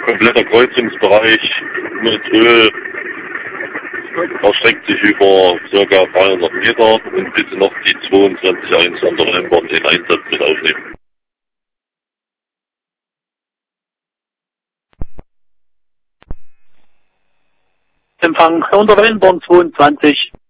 kompletter Kreuzungsbereich mit Öl erstreckt sich über ca. 300 Meter und bitte noch die 22.1 an der Rennbahn den Einsatz mit aufnehmen. Empfang unter Rennbahn 22.